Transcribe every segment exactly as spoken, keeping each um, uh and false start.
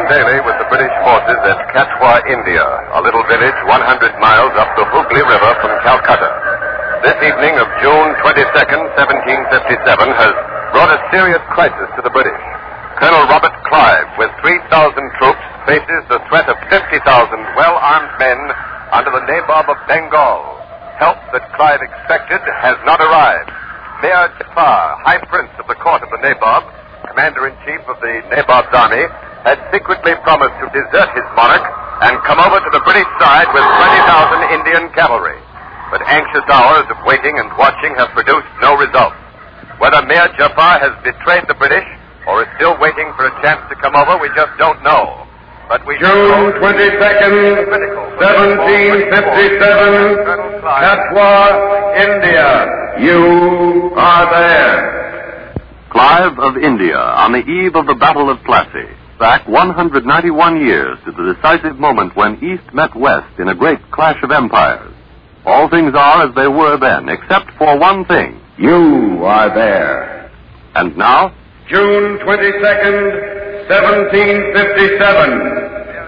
Daly with the British forces at Katwa, India, a little village one hundred miles up the Hooghly River from Calcutta. This evening of June twenty-second, seventeen fifty-seven, has brought a serious crisis to the British. Colonel Robert Clive, with three thousand troops, faces the threat of fifty thousand well-armed men under the Nabob of Bengal. Help that Clive expected has not arrived. Mir Jafar, High Prince of the court of the Nabob, Commander-in-Chief of the Nabob's army, had secretly promised to desert his monarch and come over to the British side with twenty thousand Indian cavalry. But anxious hours of waiting and watching have produced no result. Whether Mir Jafar has betrayed the British or is still waiting for a chance to come over, we just don't know. But we June twenty-second, seventeen fifty-seven, Katwa, India. You are there. Clive of India, on the eve of the Battle of Plassey, back one hundred ninety-one years to the decisive moment when East met West in a great clash of empires. All things are as they were then, except for one thing. You are there. And now? June twenty-second, seventeen fifty-seven.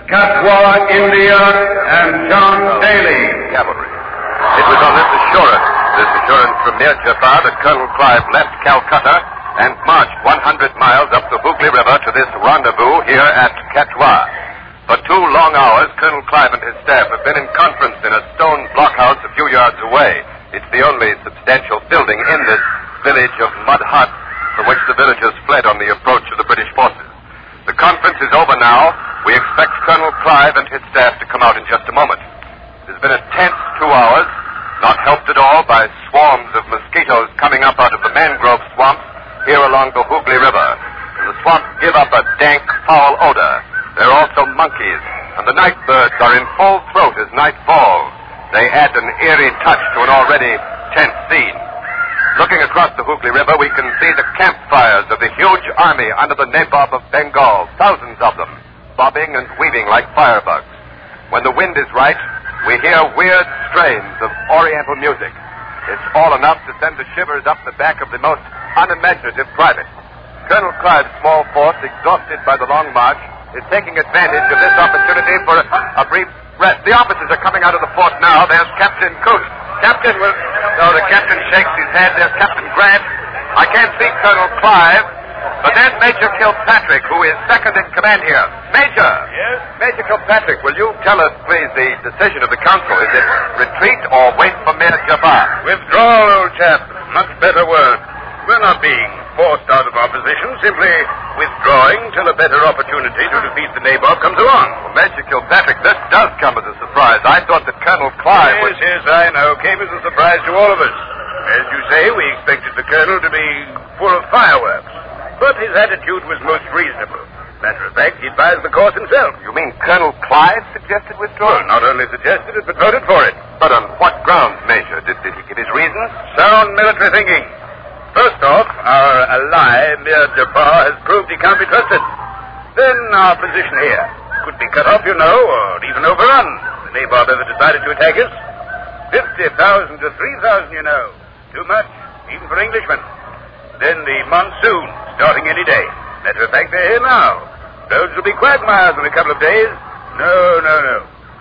Katwa, India, and John Daly. Cavalry. It was on this assurance, this assurance from Mir Jafar, that Colonel Clive left Calcutta and marched one hundred miles up the Hooghly River to this rendezvous here at Katwa. For two long hours, Colonel Clive and his staff have been in conference in a stone blockhouse a few yards away. It's the only substantial building in this village of mud huts from which the villagers fled on the approach of the British forces. The conference is over now. We expect Colonel Clive and his staff to come out in just a moment. It has been a tense two hours, not helped at all by swarms of mosquitoes coming up out of the mangrove swamps here along the Hooghly River. And the swamps give up a dank, foul odor. There are also monkeys, and the night birds are in full throat as night falls. They add an eerie touch to an already tense scene. Looking across the Hooghly River, we can see the campfires of the huge army under the Nabob of Bengal, thousands of them, bobbing and weaving like firebugs. When the wind is right, we hear weird strains of oriental music. It's all enough to send the shivers up the back of the most unimaginative private. Colonel Clive's small force, exhausted by the long march, is taking advantage of this opportunity for a, a brief rest. The officers are coming out of the fort now. There's Captain Coote. Captain will... No, the captain shakes his head. There's Captain Grant. I can't see Colonel Clive, but there's Major Kilpatrick, who is second in command here. Major! Yes? Major Kilpatrick, will you tell us, please, the decision of the council? Is it retreat or wait for Mir Jafar? Withdrawal, old chap. Much better word. We're not being forced out of our position, simply withdrawing till a better opportunity to defeat the Nabob comes along. Well, Major Kilpatrick, this does come as a surprise. I thought that Colonel Clive yes, was... Yes, yes, I know. Came as a surprise to all of us. As you say, we expected the Colonel to be full of fireworks. But his attitude was most reasonable. Matter of fact, he advised the course himself. You mean Colonel Clive suggested withdrawal? Well, not only suggested it, but voted for it. But on what grounds, Major? Did, did he give his reasons? Sound military thinking. First off, our ally, Mir Jafar, has proved he can't be trusted. Then our position here could be cut off, you know, or even overrun. The Nabob ever decided to attack us. Fifty thousand to three thousand, you know. Too much, even for Englishmen. Then the monsoon, starting any day. Matter of fact, they're here now. Roads will be quagmires in a couple of days. No, no, no.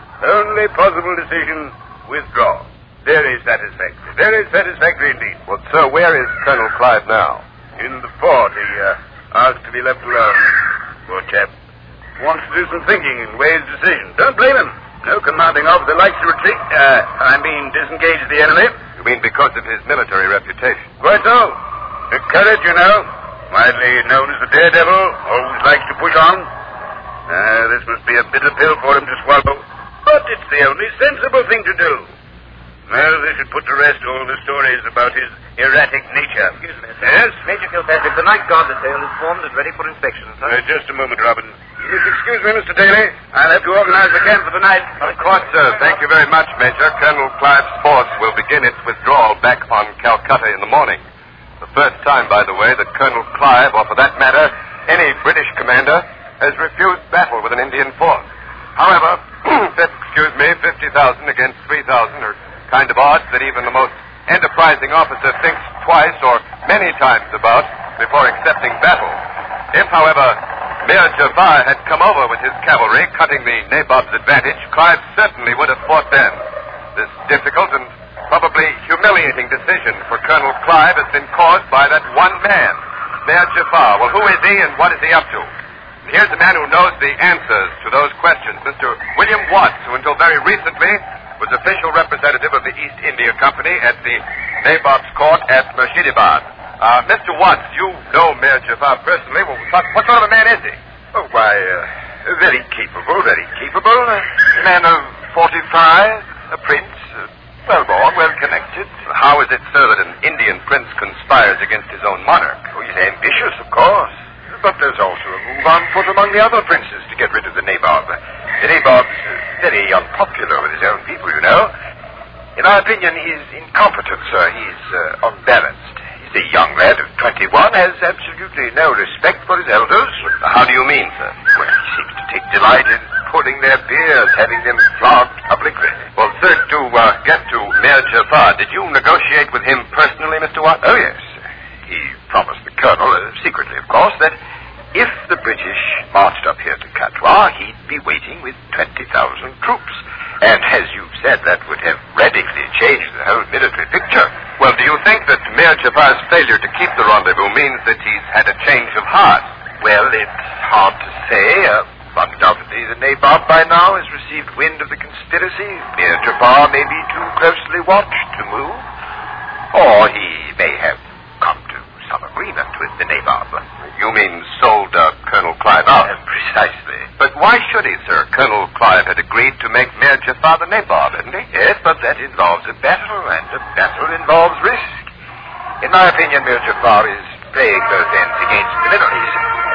Only possible decision, withdraw. Very satisfactory. Very satisfactory indeed. Well, sir, where is Colonel Clive now? In the fort. He uh, asked to be left alone. Poor chap. Wants to do some thinking and weigh his decision. Don't blame him. No commanding officer likes to retreat. Uh, I mean, disengage the enemy. You mean because of his military reputation? Quite so. The courage, you know. Widely known as the daredevil. Always likes to push on. Uh, this must be a bitter pill for him to swallow. But it's the only sensible thing to do. Well, they should put to rest all the stories about his erratic nature. Excuse me, sir. Yes? Major Kilpatrick, the night guard detail is formed and ready for inspection, sir. Uh, just a moment, Robin. Yes, excuse me, Mister Daly. I'll have to organize the camp for the night. Of course, sir. Thank you very much, Major. Colonel Clive's force will begin its withdrawal back on Calcutta in the morning. The first time, by the way, that Colonel Clive, or for that matter, any British commander, has refused battle with an Indian force. However, excuse me, fifty thousand against three thousand are kind of odds that even the most enterprising officer thinks twice or many times about before accepting battle. If, however, Mir Jafar had come over with his cavalry, cutting the Nabob's advantage, Clive certainly would have fought then. This difficult and probably humiliating decision for Colonel Clive has been caused by that one man, Mir Jafar. Well, who is he and what is he up to? And here's a man who knows the answers to those questions, Mister William Watts, who until very recently was official representative of the East India Company at the Nabob's court at Murshidabad. Uh, Mister Watts, you know Mir Jafar personally. Well, what, what sort of a man is he? Oh, why, uh, very capable, very capable. A man of forty-five, a prince, uh, well-born, well-connected. How is it, sir, that an Indian prince conspires against his own monarch? Oh, he's ambitious, of course. But there's also a move on foot among the other princes to get rid of the Nabob. The Nabob's uh, very unpopular with his own people, you know. In my opinion, he's incompetent, sir. He's uh, unbalanced. He's a young lad of twenty-one, has absolutely no respect for his elders. How do you mean, sir? Well, he seems to take delight in pulling their beards, having them flogged publicly. Well, sir, to uh, get to Mir Jafar, did you negotiate with him personally, Mister Watts? Oh, yes. He promised the colonel, uh, secretly, of course, that if the British marched up here to Katwa, he'd be waiting with twenty thousand troops. And as you've said, that would have radically changed the whole military picture. Well, do you think that Mir Jafar's failure to keep the rendezvous means that he's had a change of heart? Well, it's hard to say. Uh, undoubtedly, the Nabob by now has received wind of the conspiracy. Mir Jafar may be too closely watched to move. Or he may have come to some agreement with the Nabob. You mean sold uh, Colonel Clive out? Uh, precisely. But why should he, sir? Colonel Clive had agreed to make Mir Jafar the Nabob, hadn't he? Yes, but that involves a battle, and a battle involves risk. In my opinion, Mir Jafar is playing both ends against the middle. He's...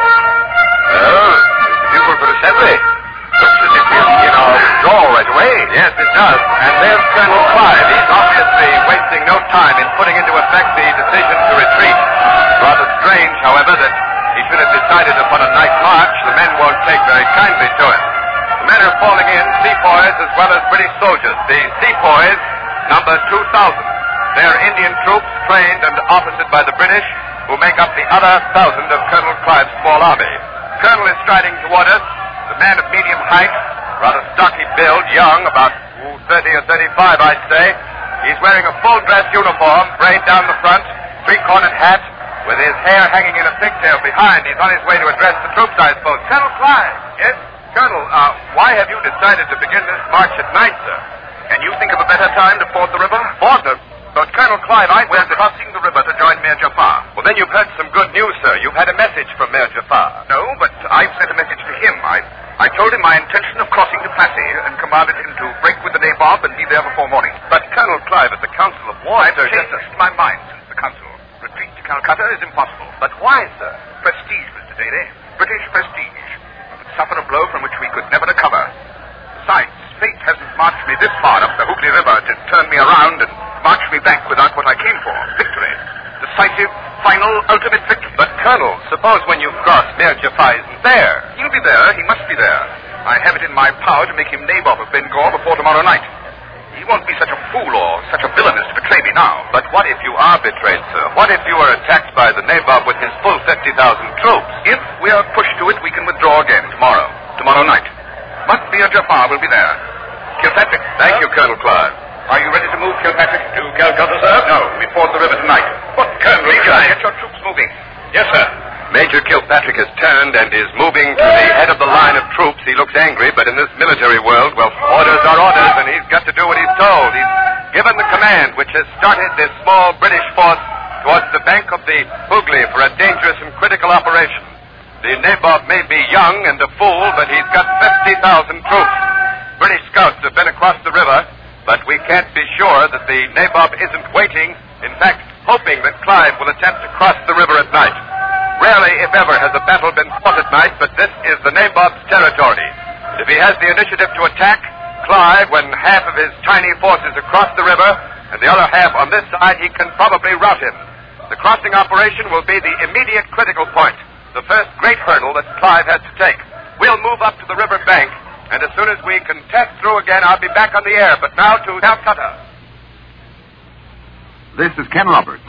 Oh, the bugle for assembly. Looks as if we'll begin our withdrawal right away. Yes, it does. And there's Colonel Clive. He's obviously wasting no time in putting into effect the decision to retreat. Rather strange, however, that he should have decided upon a night march. The men won't take very kindly to it. The men are falling in, sepoys as well as British soldiers. The sepoys number two thousand. They're Indian troops trained and officered by the British, who make up the other thousand of Colonel Clive's small army. Colonel is striding toward us, the man of medium height, rather stocky build, young, about ooh, thirty or thirty-five, I'd say. He's wearing a full-dress uniform, braid down the front, three-cornered hat, with his hair hanging in a pigtail behind. He's on his way to address the troops, I suppose. Colonel Clive! Yes? Colonel, uh, why have you decided to begin this march at night, sir? Can you think of a better time to ford the river? Ford the... But, Colonel Clive, I... We're crossing the river to join Mir Jafar. Well, then you've heard some good news, sir. You've had a message from Mir Jafar. No, but I've sent a message to him. I I told him my intention of crossing to Plassey and commanded him to break with the Nabob and be there before morning. But, Colonel Clive, at the Council of War... I've changed just... my mind since the Council. Retreat to Calcutta is impossible. But why, sir? Prestige, Mister Daly. British prestige. We would suffer a blow from which we could never recover. Besides, fate hasn't marched me this far up the Hooghly River to turn me around and march me back without what I came for. Victory. Decisive, final, ultimate victory. But, Colonel, suppose when you've crossed, Mir Jafar isn't there. He'll be there. He must be there. I have it in my power to make him Nabob of Bengal before tomorrow night. He won't be such a fool or such a villain as to betray me now. But what if you are betrayed, sir? What if you are attacked by the Nabob with his full fifty thousand troops? If we are pushed to it, we can withdraw again tomorrow. Tomorrow night. But Mir Jafar will be there. Kilpatrick. Thank you, Colonel Clive. Are you ready to move, Kilpatrick? To Calcutta, sir? No, we ford the river tonight. But, Colonel, Major, get your troops moving. Yes, sir. Major Kilpatrick has turned and is moving to the head of the line of troops. He looks angry, but in this military world, well, orders are orders, and he's got to do what he's told. He's given the command, which has started this small British force towards the bank of the Hooghly for a dangerous and critical operation. The Nabob may be young and a fool, but he's got fifty thousand troops. British scouts have been across the river, but we can't be sure that the Nabob isn't waiting, in fact, hoping that Clive will attempt to cross the river at night. Rarely, if ever, has a battle been fought at night, but this is the Nabob's territory. If he has the initiative to attack, Clive, when half of his tiny forces across the river and the other half on this side, he can probably rout him. The crossing operation will be the immediate critical point, the first great hurdle that Clive has to take. We'll move up to the river bank, and as soon as we can test through again, I'll be back on the air. But now to Calcutta. This is Ken Roberts.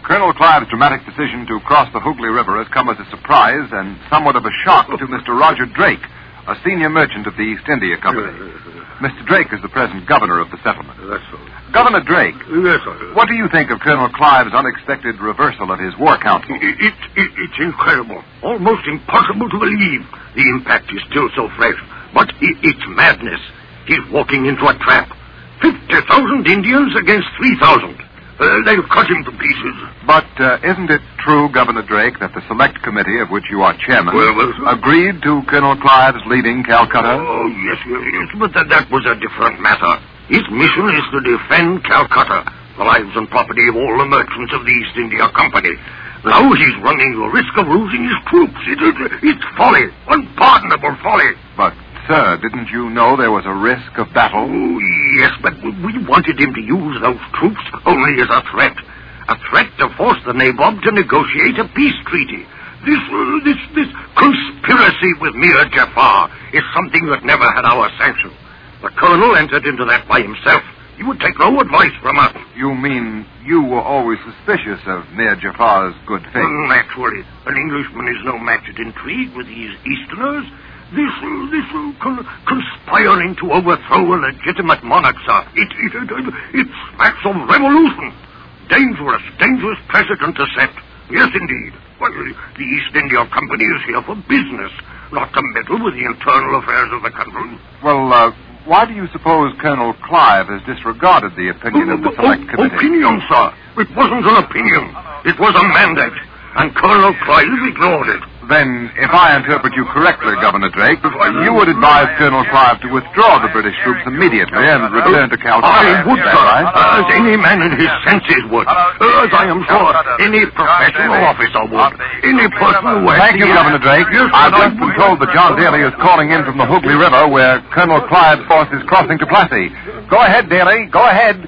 Colonel Clive's dramatic decision to cross the Hoogly River has come as a surprise and somewhat of a shock to Mister Roger Drake, a senior merchant of the East India Company. Mister Drake is the present governor of the settlement. That's all. Governor Drake, Yes, sir. what do you think of Colonel Clive's unexpected reversal of his war council? It, it, it, it's incredible. Almost impossible to believe. The impact is still so fresh. But it, it's madness. He's walking into a trap. Fifty thousand Indians against three thousand. Uh, they'll cut him to pieces. But uh, isn't it true, Governor Drake, that the select committee of which you are chairman Well, well, sir. agreed to Colonel Clive's leaving Calcutta? Oh, yes, yes, yes, but that, that was a different matter. His mission is to defend Calcutta, the lives and property of all the merchants of the East India Company. Now he's running the risk of losing his troops. It, it, it's folly, unpardonable folly. But, sir, didn't you know there was a risk of battle? Oh, yes, but we wanted him to use those troops only as a threat. A threat to force the Nabob to negotiate a peace treaty. This, uh, this, this conspiracy with Mir Jafar is something that never had our sanction. The colonel entered into that by himself. He would take no advice from us. You mean you were always suspicious of Mir Jafar's good faith? Mm, Naturally. An Englishman is no match at intrigue with these Easterners. This, uh, this uh, con- conspiring to overthrow a legitimate monarch, sir. It, it, it, it, it smacks of revolution. Dangerous, dangerous precedent to set. Yes, indeed. Well, the East India Company is here for business, not to meddle with the internal affairs of the country. Well, uh, why do you suppose Colonel Clive has disregarded the opinion of the select committee? Opinion, sir. It wasn't an opinion. It was a mandate. And Colonel Clive ignored it. Then, if I interpret you correctly, Governor Drake, you would advise Colonel Clive to withdraw the British troops immediately and return to Calcutta. I would, Is that sir. right? As any man in his senses would. As I am sure any professional officer would. Any person who has... Thank you, Governor Drake. I've just been told that John Daly is calling in from the Hoogly River, where Colonel Clive's force is crossing to Plassey. Go ahead, Daly. Go ahead.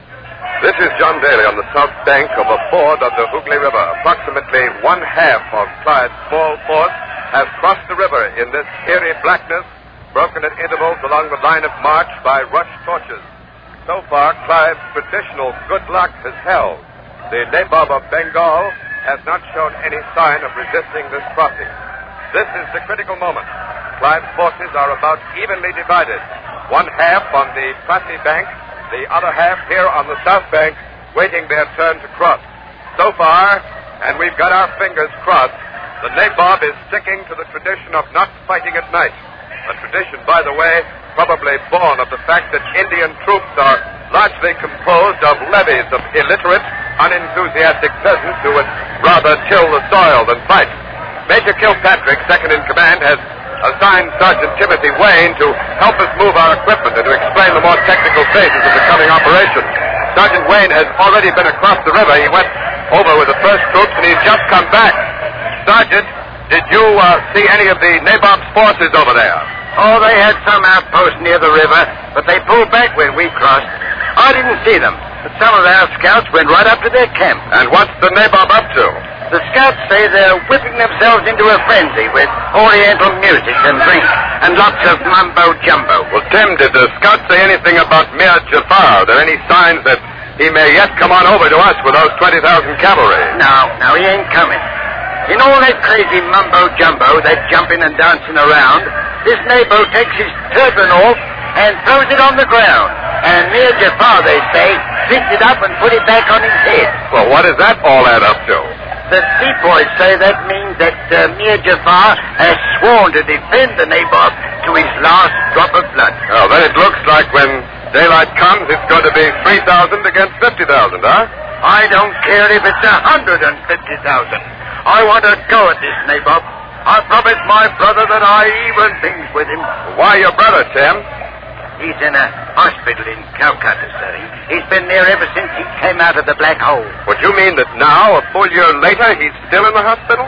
This is John Daly on the south bank of a ford of the Hoogly River. Approximately one half of Clyde's small force has crossed the river in this eerie blackness, broken at intervals along the line of march by rush torches. So far, Clive's traditional good luck has held. The Nabob of Bengal has not shown any sign of resisting this crossing. This is the critical moment. Clive's forces are about evenly divided. One half on the Plassey bank, the other half here on the south bank, waiting their turn to cross. So far, and we've got our fingers crossed, the Nabob is sticking to the tradition of not fighting at night. A tradition, by the way, probably born of the fact that Indian troops are largely composed of levies of illiterate, unenthusiastic peasants who would rather till the soil than fight. Major Kilpatrick, second in command, has assigned Sergeant Timothy Wayne to help us move our equipment and to explain the more technical phases of the coming operation. Sergeant Wayne has already been across the river. He went over with the first troops, and he's just come back. Sergeant, did you uh, see any of the Nabob's forces over there? Oh, they had some outposts near the river, but they pulled back when we crossed. I didn't see them, but some of our scouts went right up to their camp. And what's the Nabob up to? The scouts say they're whipping themselves into a frenzy with oriental music and drink and lots of mumbo-jumbo. Well, Tim, did the scouts say anything about Mir Jafar? Are there any signs that he may yet come on over to us with those twenty thousand cavalry? No, no, he ain't coming. In all that crazy mumbo-jumbo, that jumping and dancing around, this Nabo takes his turban off and throws it on the ground. And Mir Jafar, they say, picks it up and put it back on his head. Well, what does that all add up to? The sepoys say that means that uh, Mir Jafar has sworn to defend the Nabob to his last drop of blood. Oh, then it looks like when daylight comes, it's going to be three thousand against fifty thousand, huh? I don't care if it's one hundred fifty thousand. I want to go at this Nabob. I promised my brother that I even things with him. Why your brother, Tim? He's in a hospital in Calcutta, sir. He, he's been there ever since he came out of the black hole. Would you mean that now, a full year later, he's still in the hospital?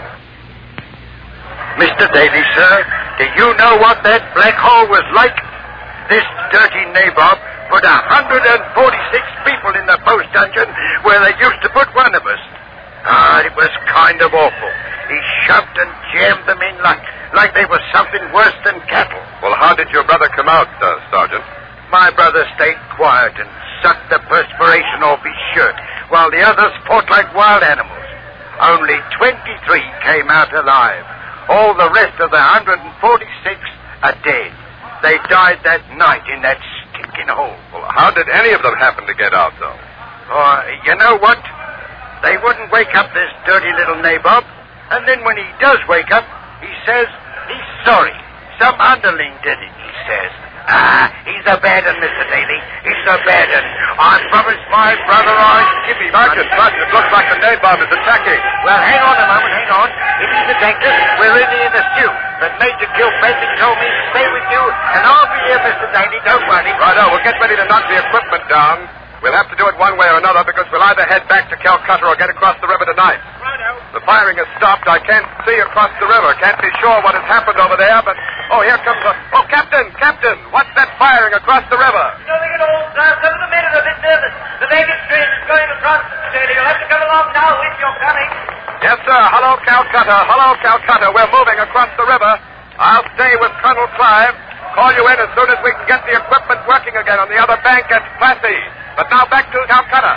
Mister Daly, sir, do you know what that black hole was like? This dirty Nabob put one hundred forty-six people in the post dungeon where they used to put one of us. Ah, it was kind of awful. He shoved and jammed them in like, like they were something worse than cattle. Well, how did your brother come out, uh, Sergeant? My brother stayed quiet and sucked the perspiration off his shirt, while the others fought like wild animals. Only twenty-three came out alive. All the rest of the one hundred forty-six are dead. They died that night in that stinking hole. Well, how did any of them happen to get out, though? Oh, you know what? They wouldn't wake up this dirty little nabob. And then when he does wake up, he says he's sorry. Some underling did it, he says. Ah, he's a bad un, Mister Daly. He's a bad un. I promise my brother I give him. Sergeant, Sergeant, it looks like the nabob is attacking. Well, hang on a moment, hang on. If he's attacked us, we're really in the stew. But Major Kilpatrick told me to stay with you, and I'll be here, Mister Daly. Don't worry. Righto, we'll get ready to knock the equipment down. We'll have to do it one way or another because we'll either head back to Calcutta or get across the river tonight. Righto. The firing has stopped. I can't see across the river. Can't be sure what has happened over there, but... Oh, here comes a... Oh, Captain! Captain! What's that firing across the river? Nothing at all, sir. Some of the men are a bit nervous. The Vegas train is going across, Mister Daly. You'll have to come along now if you're coming. Yes, sir. Hello, Calcutta. Hello, Calcutta. We're moving across the river. I'll stay with Colonel Clive. Call you in as soon as we can get the equipment working again on the other bank at Plassey. But now back to Calcutta.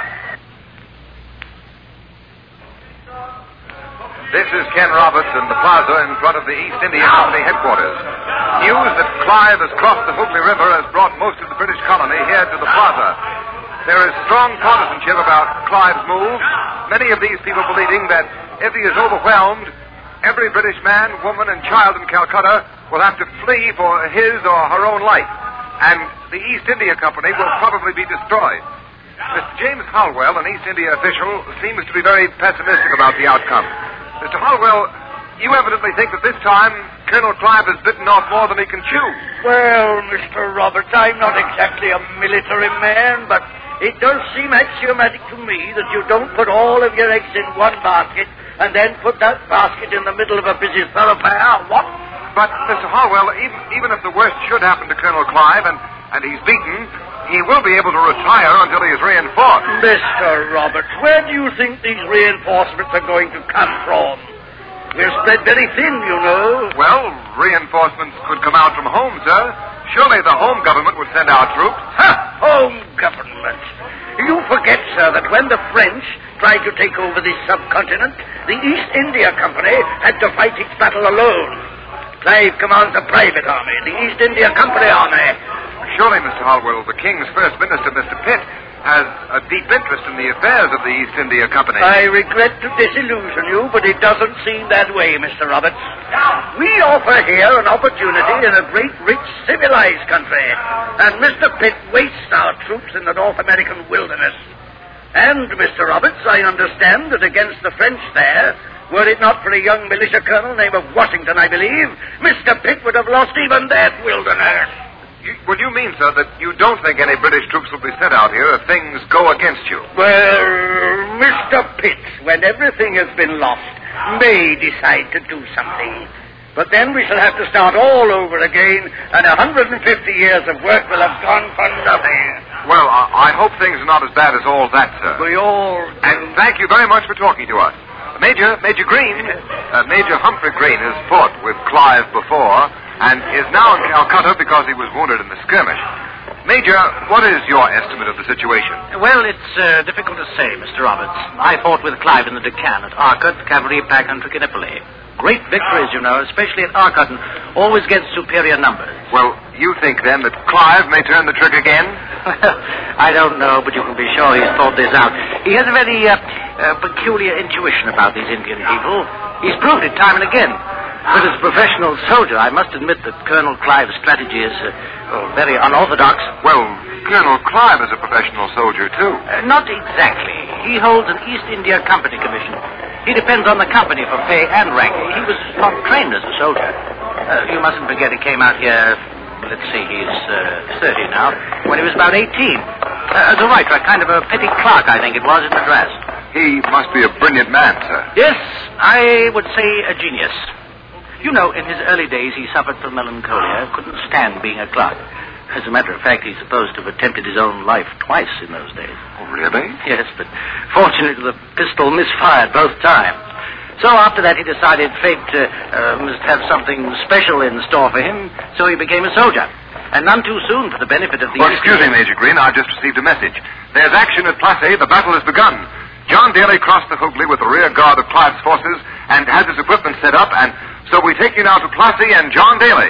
This is Ken Roberts in the plaza in front of the East India Company headquarters. News that Clive has crossed the Hooghly River has brought most of the British colony here to the plaza. There is strong partisanship about Clive's move, many of these people believing that if he is overwhelmed, every British man, woman, and child in Calcutta will have to flee for his or her own life, and the East India Company will probably be destroyed. Mister James Halwell, an East India official, seems to be very pessimistic about the outcome. Mister Halwell, you evidently think that this time Colonel Clive has bitten off more than he can chew. Well, Mister Roberts, I'm not exactly a military man, but it does seem axiomatic to me that you don't put all of your eggs in one basket and then put that basket in the middle of a busy thoroughfare. What? But, Mister Halwell, even, even if the worst should happen to Colonel Clive and, and he's beaten, he will be able to retire until he is reinforced. Mister Roberts, where do you think these reinforcements are going to come from? We're spread very thin, you know. Well, reinforcements could come out from home, sir. Surely the home government would send out troops. Ha! Home government. You forget, sir, that when the French tried to take over this subcontinent, the East India Company had to fight its battle alone. Clive commands a private army, the East India Company army. Surely, Mister Halwell, the King's First Minister, Mister Pitt, has a deep interest in the affairs of the East India Company. I regret to disillusion you, but it doesn't seem that way, Mister Roberts. We offer here an opportunity in a great, rich, civilized country, and Mister Pitt wastes our troops in the North American wilderness. And, Mister Roberts, I understand that against the French there, were it not for a young militia colonel named of Washington, I believe, Mister Pitt would have lost even that wilderness. You, would you mean, sir, that you don't think any British troops will be sent out here if things go against you? Well, Mister Pitt, when everything has been lost, may decide to do something. But then we shall have to start all over again, and one hundred fifty years of work will have gone for nothing. Well, I, I hope things are not as bad as all that, sir. We all do. And thank you very much for talking to us. Major, Major Green, uh, Major Humphrey Green has fought with Clive before and is now in Calcutta because he was wounded in the skirmish. Major, what is your estimate of the situation? Well, it's uh, difficult to say, Mister Roberts. I fought with Clive in the Deccan at Arcot, Cavalry Pack, and Trichinopoli. Great victories, you know, especially at Arcot, and always gets superior numbers. Well, you think, then, that Clive may turn the trick again? Well, I don't know, but you can be sure he's thought this out. He has a very uh, uh, peculiar intuition about these Indian people. He's proved it time and again. But as a professional soldier, I must admit that Colonel Clive's strategy is uh, oh, very unorthodox. Well, Colonel Clive is a professional soldier, too. Uh, not exactly. He holds an East India Company commission. He depends on the company for pay and rank. He was not trained as a soldier. Uh, you mustn't forget he came out here, let's see, he's uh, thirty now, when he was about eighteen. Uh, as a writer, a kind of a petty clerk, I think it was, in Madras. He must be a brilliant man, sir. Yes, I would say a genius. You know, in his early days, he suffered from melancholia, couldn't stand being a clerk. As a matter of fact, he's supposed to have attempted his own life twice in those days. Oh, really? Yes, but fortunately the pistol misfired both times. So after that he decided fate uh, uh, must have something special in store for him, so he became a soldier. and none too soon for the benefit of the... Oh, excuse me, Major Green. I've just received a message. There's action at Plassey. The battle has begun. John Daly crossed the Hoogly with the rear guard of Clive's forces and has his equipment set up, and so we take you now to Plassey and John Daly.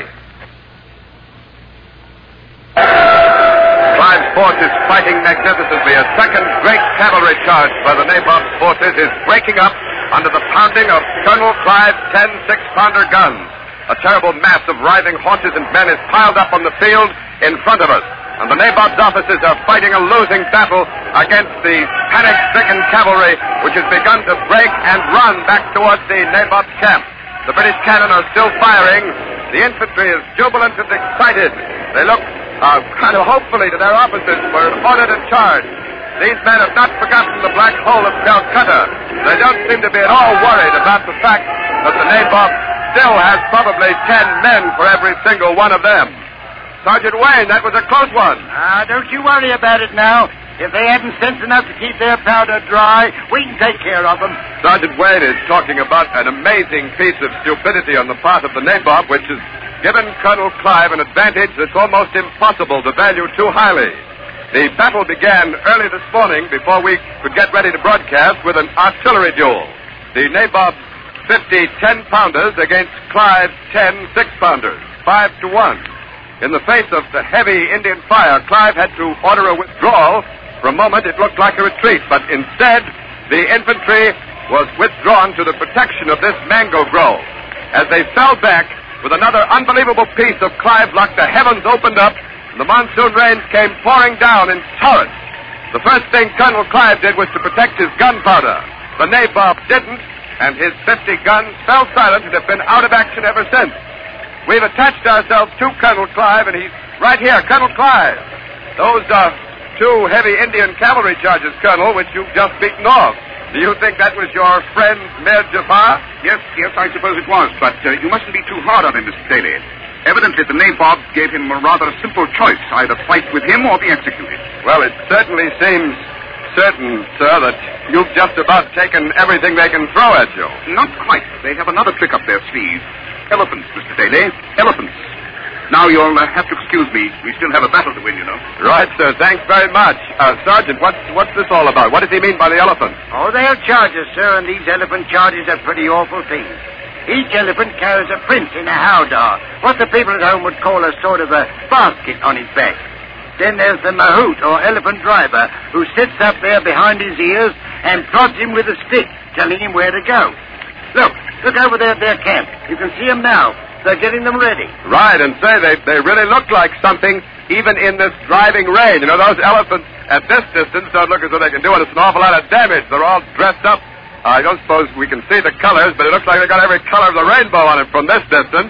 Clive's force is fighting magnificently. A second great cavalry charge by the Nabob's forces is breaking up under the pounding of Colonel Clive's ten six-pounder guns. A terrible mass of writhing horses and men is piled up on the field in front of us, and the Nabob's officers are fighting a losing battle against the panic-stricken cavalry, which has begun to break and run back towards the Nabob's camp. The British cannon are still firing. The infantry is jubilant and excited. They look uh, kind of hopefully to their officers for an order to charge. These men have not forgotten the black hole of Calcutta. They don't seem to be at all worried about the fact that the Nabob still has probably ten men for every single one of them. Sergeant Wayne, that was a close one. Ah, uh, don't you worry about it now. If they hadn't sense enough to keep their powder dry, we can take care of them. Sergeant Wayne is talking about an amazing piece of stupidity on the part of the Nabob, which has given Colonel Clive an advantage that's almost impossible to value too highly. The battle began early this morning before we could get ready to broadcast with an artillery duel. The Nabob's fifty ten-pounders against Clive's ten six-pounders, five to one. In the face of the heavy Indian fire, Clive had to order a withdrawal. For a moment, it looked like a retreat, but instead, the infantry was withdrawn to the protection of this mango grove. As they fell back, with another unbelievable piece of Clive luck, the heavens opened up, and the monsoon rains came pouring down in torrents. The first thing Colonel Clive did was to protect his gunpowder. The Nabob didn't, and his fifty guns fell silent and have been out of action ever since. We've attached ourselves to Colonel Clive, and he's right here. Colonel Clive, those are two heavy Indian cavalry charges, Colonel, which you've just beaten off. Do you think that was your friend, Mir Jafar? Yes, yes, I suppose it was, but uh, you mustn't be too hard on him, Mister Daly. Evidently, the Nabob gave him a rather simple choice, either fight with him or be executed. Well, it certainly seems certain, sir, that you've just about taken everything they can throw at you. Not quite. They have another trick up their sleeve. Elephants, Mister Daly. Elephants. Now, you'll uh, have to excuse me. We still have a battle to win, you know. Right, sir. Thanks very much. Uh, Sergeant, what's, what's this all about? What does he mean by the elephants? Oh, they're chargers, sir, and these elephant charges are pretty awful things. Each elephant carries a prince in a howdah, what the people at home would call a sort of a basket on his back. Then there's the mahout, or elephant driver, who sits up there behind his ears and prods him with a stick, telling him where to go. Look, look over there at their camp. You can see them now. They're getting them ready. Right, and say, they, they really look like something even in this driving rain. You know, those elephants at this distance don't look as though they can do us an awful lot of damage. They're all dressed up. I don't suppose we can see the colors, but it looks like they got every color of the rainbow on it from this distance.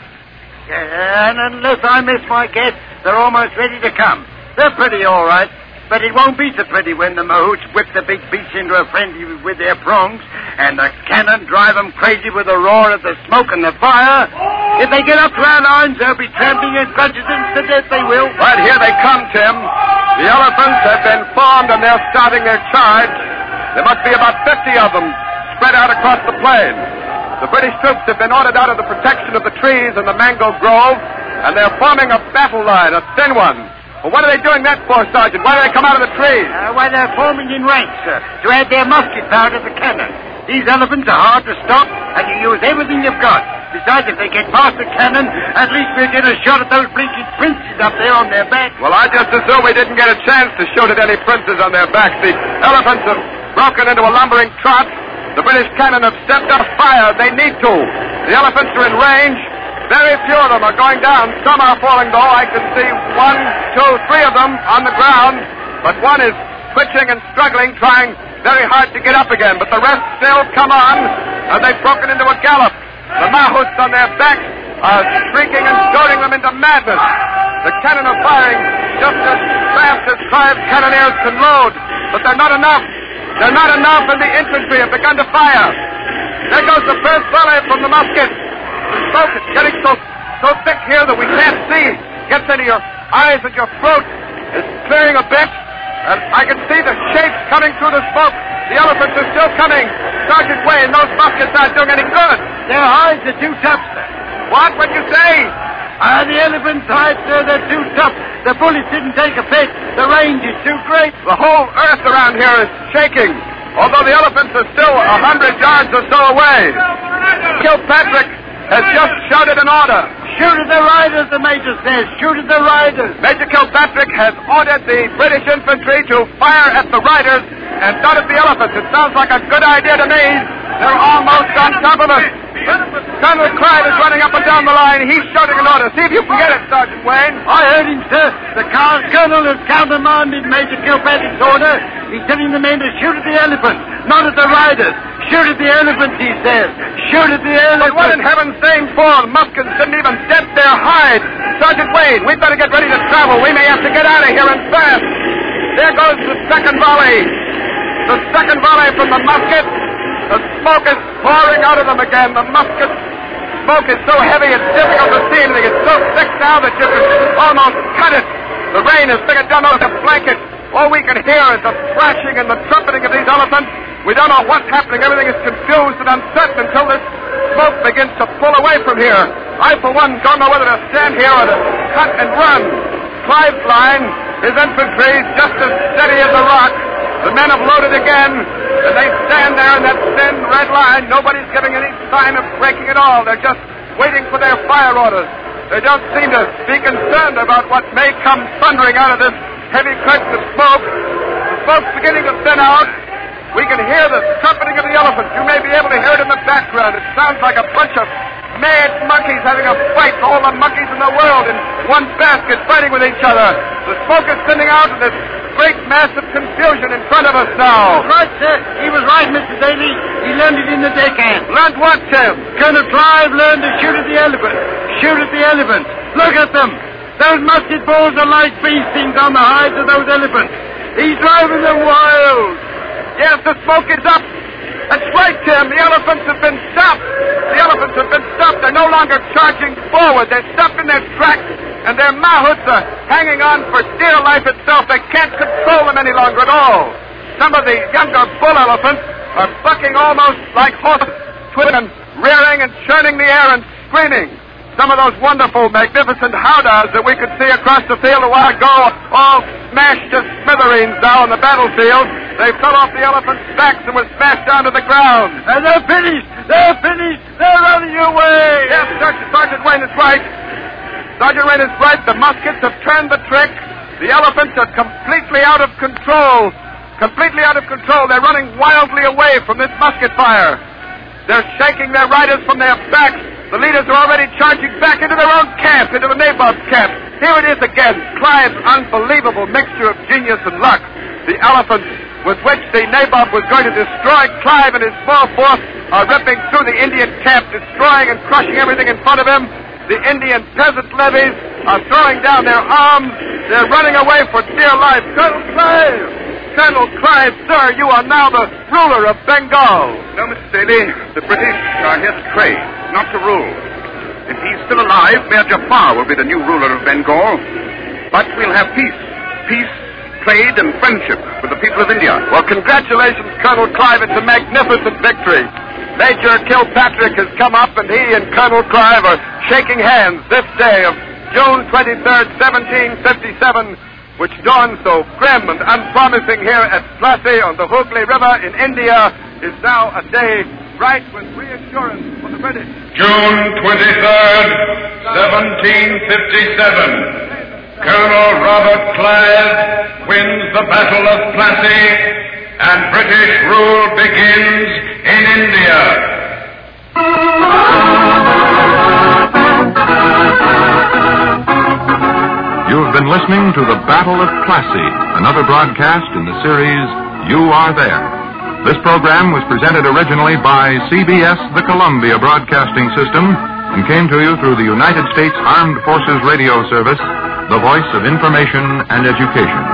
Yeah, and unless I miss my guess, they're almost ready to come. They're pretty all right, but it won't be so pretty when the mahouts whip the big beasts into a frenzy with their prongs, and the cannon drive them crazy with the roar of the smoke and the fire. If they get up to our lines, they'll be trampling and crunching them to death, they will. Right, here they come, Tim. The elephants have been formed, and they're starting their charge. There must be about fifty of them spread out across the plain. The British troops have been ordered out of the protection of the trees and the mango grove, and they're forming a battle line, a thin one. Well, what are they doing that for, Sergeant? Why do they come out of the trees? Uh, why, they're forming in ranks, sir, to add their musket powder to the cannon. These elephants are hard to stop, and you use everything you've got. Besides, if they get past the cannon, at least we'll get a shot at those blinking princes up there on their backs. Well, I just assume we didn't get a chance to shoot at any princes on their backs. The elephants have broken into a lumbering trot. The British cannon have stepped up fire. They need to. The elephants are in range. Very few of them are going down. Some are falling, though. I can see one, two, three of them on the ground. But one is twitching and struggling, trying very hard to get up again. But the rest still come on, and they've broken into a gallop. The mahouts on their backs are shrieking and goading them into madness. The cannon are firing just as fast as Clive's cannoneers can load. But they're not enough. They're not enough, and the infantry have begun to fire. There goes the first volley from the musket. The smoke is getting so, so thick here that we can't see. Gets into your eyes and your throat. It's clearing a bit, and I can see the shapes coming through the smoke. The elephants are still coming. Sergeant Wayne, those muskets aren't doing any good. Their hides are too tough, sir. What? What'd you say? Ah, the elephants hide, sir. They're too tough. The bullets didn't take effect. The range is too great. The whole earth around here is shaking, although the elephants are still a hundred yards or so away. Kilpatrick has just shouted an order. Shoot at the riders, the Major says. Shoot at the riders. Major Kilpatrick has ordered the British infantry to fire at the riders and not at the elephants. It sounds like a good idea to me. They're almost on top of us. Colonel Clive is running up and down the line. He's shouting an order. See if you can get it, Sergeant Wayne. I heard him, sir. The car- Colonel has countermanded Major Kilpatrick's order. He's telling the men to shoot at the elephants, not at the riders. Shoot at the elephants, he says. Shoot at the elephants. But what in heaven's name for? Muskets didn't even dent their hides. Sergeant Wayne, we'd better get ready to travel. We may have to get out of here and fast. There goes the second volley. The second volley from the musket. The smoke is pouring out of them again. The musket smoke is so heavy it's difficult to see anything. It's so thick now that you can almost cut it. The rain is bigger down over the blanket. All we can hear is the thrashing and the trumpeting of these elephants. We don't know what's happening. Everything is confused and uncertain until this smoke begins to pull away from here. I, for one, don't know whether to stand here or to cut and run. Clive's line, his infantry, just as steady as a rock. The men have loaded again, and they stand there in that thin red line. Nobody's giving any sign of breaking at all. They're just waiting for their fire orders. They don't seem to be concerned about what may come thundering out of this heavy curtain of smoke. The smoke's beginning to thin out. We can hear the trumpeting of the elephants. You may be able to hear it in the background. It sounds like a bunch of mad monkeys having a fight. All the monkeys in the world in one basket fighting with each other. The smoke is thinning out, and there's great mass of confusion in front of us now. Right, sir. He was right, Mister Daly. He learned it in the deckhand. Learned what, Tim? Colonel Clive learned to shoot at the elephants. Shoot at the elephants. Look at them. Those musket balls are like bee stings on the hides of those elephants. He's driving them wild. Yes, the smoke is up. That's right, Tim. The elephants have been stopped. The elephants have been stopped. They're no longer charging forward. They're stopped in their tracks, and their mahouts are hanging on for dear life itself. They can't control them any longer at all. Some of the younger bull elephants are bucking almost like horses, twittering and rearing and churning the air and screaming. Some of those wonderful, magnificent howdahs that we could see across the field a while ago, all smashed to smithereens now on the battlefield. They fell off the elephants' backs and were smashed down to the ground. And they're finished! They're finished! They're running away! Yes, Sergeant, Sergeant Wayne is right. Sergeant Wayne is right. The muskets have turned the trick. The elephants are completely out of control. Completely out of control. They're running wildly away from this musket fire. They're shaking their riders from their backs. The leaders are already charging back into their own camp, into the nabob's camp. Here it is again, Clive's unbelievable mixture of genius and luck. The elephants with which the nabob was going to destroy Clive and his small force are ripping through the Indian camp, destroying and crushing everything in front of him. The Indian peasant levies are throwing down their arms. They're running away for dear life. Colonel Clive! Colonel Clive, sir, you are now the ruler of Bengal. No, Mister Daly, the British are here to trade, not to rule. If he's still alive, Mir Jafar will be the new ruler of Bengal. But we'll have peace. Peace, trade, and friendship with the people of India. Well, congratulations, Colonel Clive. It's a magnificent victory. Major Kilpatrick has come up, and he and Colonel Clive are shaking hands this day of June twenty-third, seventeen fifty-seven, which dawned so grim and unpromising here at Plassey on the Hooghly River in India, is now a day bright with reassurance for the British. June twenty-third, seventeen fifty-seven. Colonel Robert Clive wins the Battle of Plassey, and British rule begins in India. You've been listening to The Battle of Plassey, another broadcast in the series You Are There. This program was presented originally by C B S, the Columbia Broadcasting System, and came to you through the United States Armed Forces Radio Service, the voice of information and education.